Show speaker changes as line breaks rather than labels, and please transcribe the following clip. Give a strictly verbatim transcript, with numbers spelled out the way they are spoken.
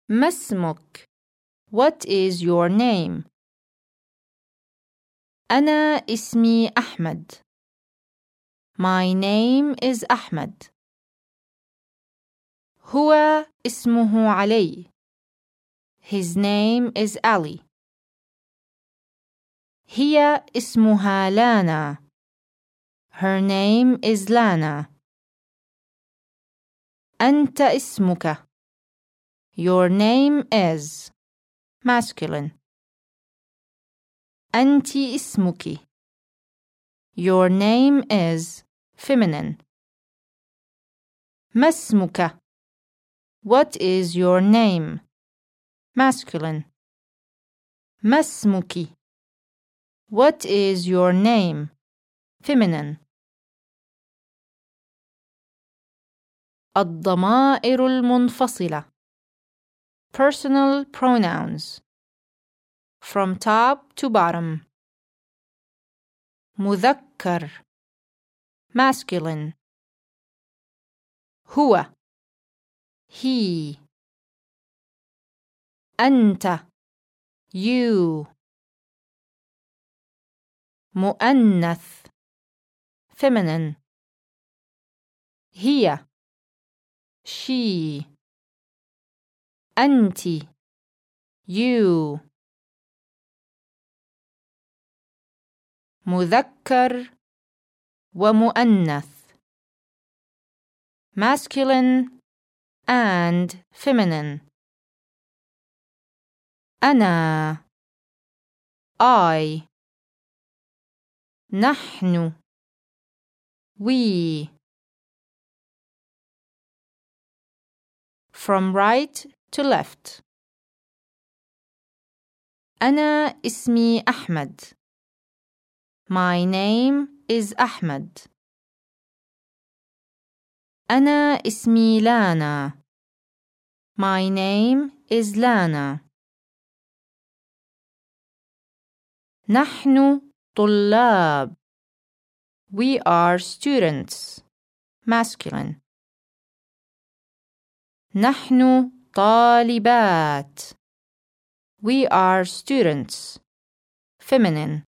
ما اسمك? What is your name? أنا اسمي أحمد. My name is أحمد. هو اسمه علي. His name is Ali. هي اسمها لانا. Her name is Lana. أنت اسمك. Your name is masculine. أنت اسمك. Your name is feminine. ما اسمك? What is your name? Masculine. ما اسمك? What is your name? Feminine. الضمائر المنفصلة. Personal pronouns. From top to bottom. مذكر. Masculine. هو. He. أنت. You. مؤنث. Feminine. هي. She. أنت. You. مذكر ومؤنث. Masculine and feminine. أنا. I. نحن. We. From right to left. أنا اسمي أحمد. My name is أحمد. أنا اسمي لانا. My name is Lana. نحن طلاب. We are students. Masculine. نحن طالبات. We are students. Feminine.